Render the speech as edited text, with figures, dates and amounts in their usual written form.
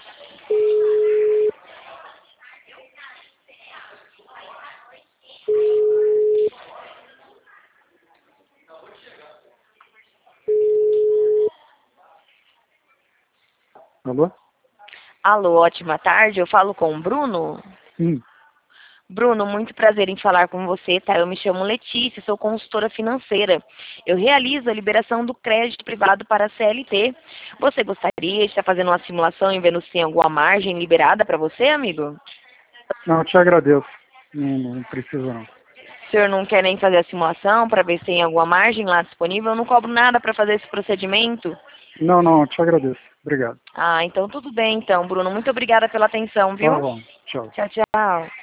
Alô? Alô, ótima tarde. Eu falo com o Bruno. Sim. Bruno, muito prazer em falar com você, tá? Eu me chamo Letícia, sou consultora financeira. Eu realizo a liberação do crédito privado para a CLT. Você gostaria de estar fazendo uma simulação e vendo se tem alguma margem liberada para você, amigo? Não, eu te agradeço. Não precisa não. O senhor não quer nem fazer a simulação para ver se tem alguma margem lá disponível? Eu não cobro nada para fazer esse procedimento. Não, eu te agradeço. Obrigado. Ah, então tudo bem então, Bruno. Muito obrigada pela atenção, Tá viu? bom. Tchau. Tchau, tchau.